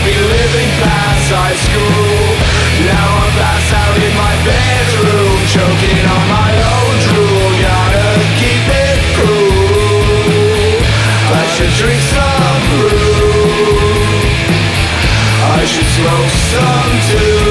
be living past high school. Now I'm passed out in my bedroom, choking on my own drool. Gotta keep it cool. I should drink some brew. I should smoke some too.